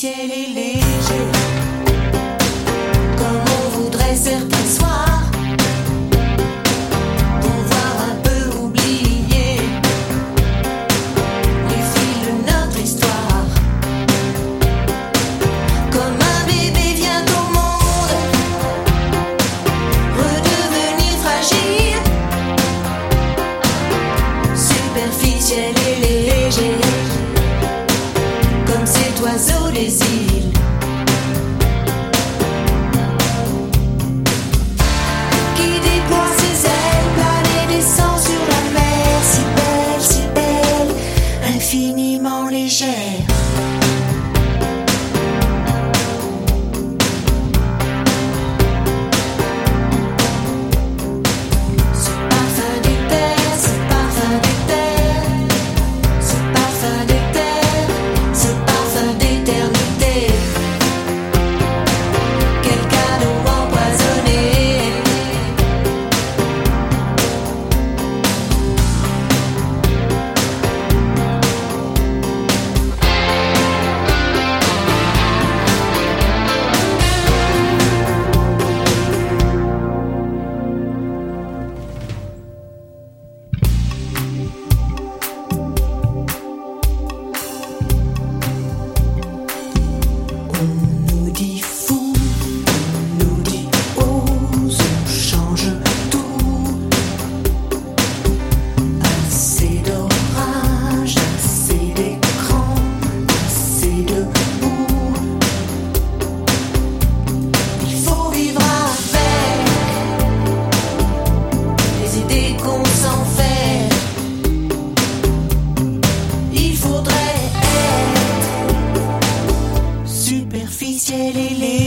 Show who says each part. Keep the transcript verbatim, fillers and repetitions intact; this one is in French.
Speaker 1: superficiel et léger, comme on voudrait certains soirs pouvoir un peu oublier les fils de notre histoire. Comme un bébé vient au monde redevenir fragile, superficiel et léger, comme cet oiseau des îles qui déploie ses ailes, plane et descend sur la mer, si belle, si belle, infiniment légère. Ce parfum des terres, ce parfum des terres, ce parfum des terres, ce parfum d'éternité. Quel cadeau empoisonné. On nous dit fou, on nous dit ose, on change tout. Assez d'orage, assez d'écran, assez de boue. Il faut vivre avec les idées qu'on s'en fait. Il faudrait être superficiel et léger.